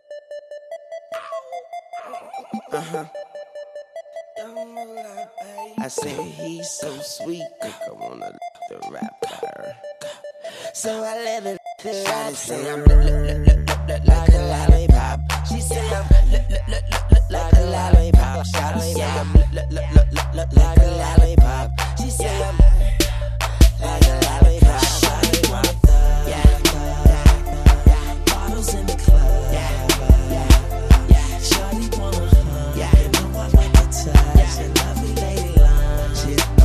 I said he's so sweet, think I wanna the rapper. So I let her rap. Say I'm like a lollipop. She say I'm like a lollipop. Shawty say I'm like a lollipop. She say I'm like a lollipop. Shawty want the bottles in the club. Shawty wanna hug. You know I like to touch. And lovely lady lunch.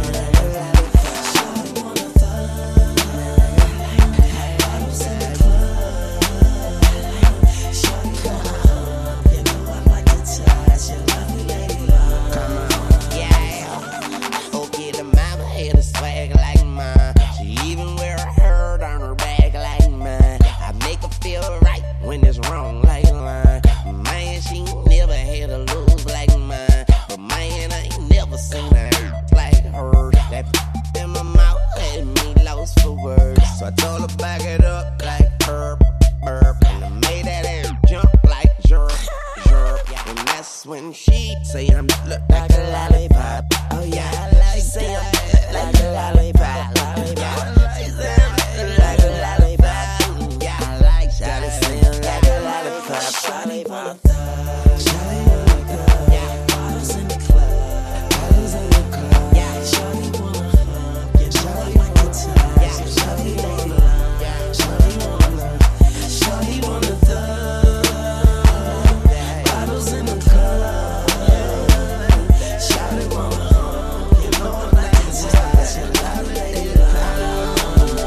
Shawty wanna thug. Bottles in the club. Shawty wanna hug. You know I like to touch. And lovely lady lunch. Come on, yeah. Okay, the mama had a swag like mine. She even wear a hurt on her back like mine. I make her feel right when it's wrong like line. Man, she never had a lose like mine. But man, I ain't never seen a hurt like her. That in my mouth had me lost for words. So I told her back it up like burp, burp. And I made that air jump like jerk, jerk. And that's when she say I'm look like a lollipop. Oh yeah, she say I'm like a lollipop. She say I'm like a lollipop. Yeah, I like Shawty say I'm like a lollipop. Shawty wanna thug. Shawty wanna thug. Yeah, bottles in the club. Bottles in the club. Yeah, Shawty wanna hug. Yeah, Shawty like to touch. Yeah, Shawty lady love. Yeah, Shawty wanna love. Shawty wanna thug. Bottles in the club. Shawty wanna hug. You know I like to touch. And Shawty lady love.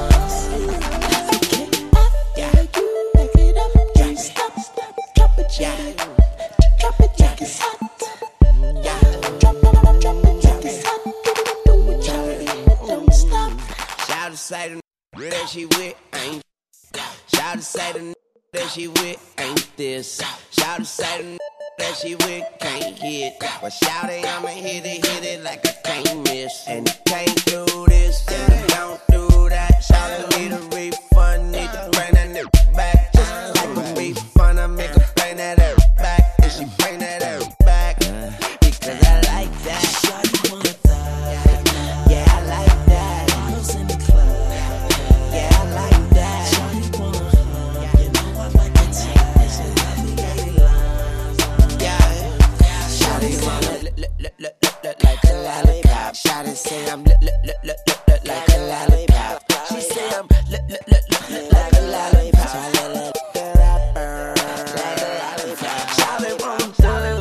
Yeah, you back it up. Don't stop. Drop it, yeah. Drop it, Jack is hot. Yeah, drop it, Jack is hot. Do it, Jack, don't stop. Shout to say the that she with ain't. Shout to say the that she with ain't this. Shout to say the that she with can't hit. But shout it, I'ma hit it like I can't miss. And you can't do this, and you don't do that. Shout it, need a refund, need to bring that nigga back. Just like a refund, I make her bring that air back. And she bring that air back, because I like that. Shawty wanna thug. Yeah, I like that. Bottles in the club. Yeah, I like that. Shawty wanna hug. You know I like to touch. And lovely lady love. Yeah, Shawty wanna look like a lollipop. Shawty say I'm look like a lollipop. She say I'm look like a lollipop. So I let the rapper like a lollipop. Shawty wanna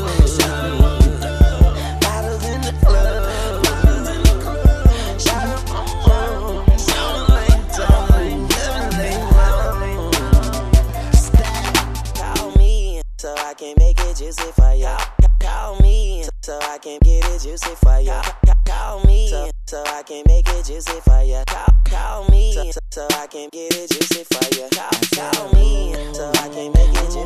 thug. Bottles in the club. Shawty wanna stop. Call me so I can make it juicy for ya. Call me so I can get it juicy for ya. Call me so I can make it juicy for ya. Call me so I can get it juicy for ya. Call me so I can make it juicy.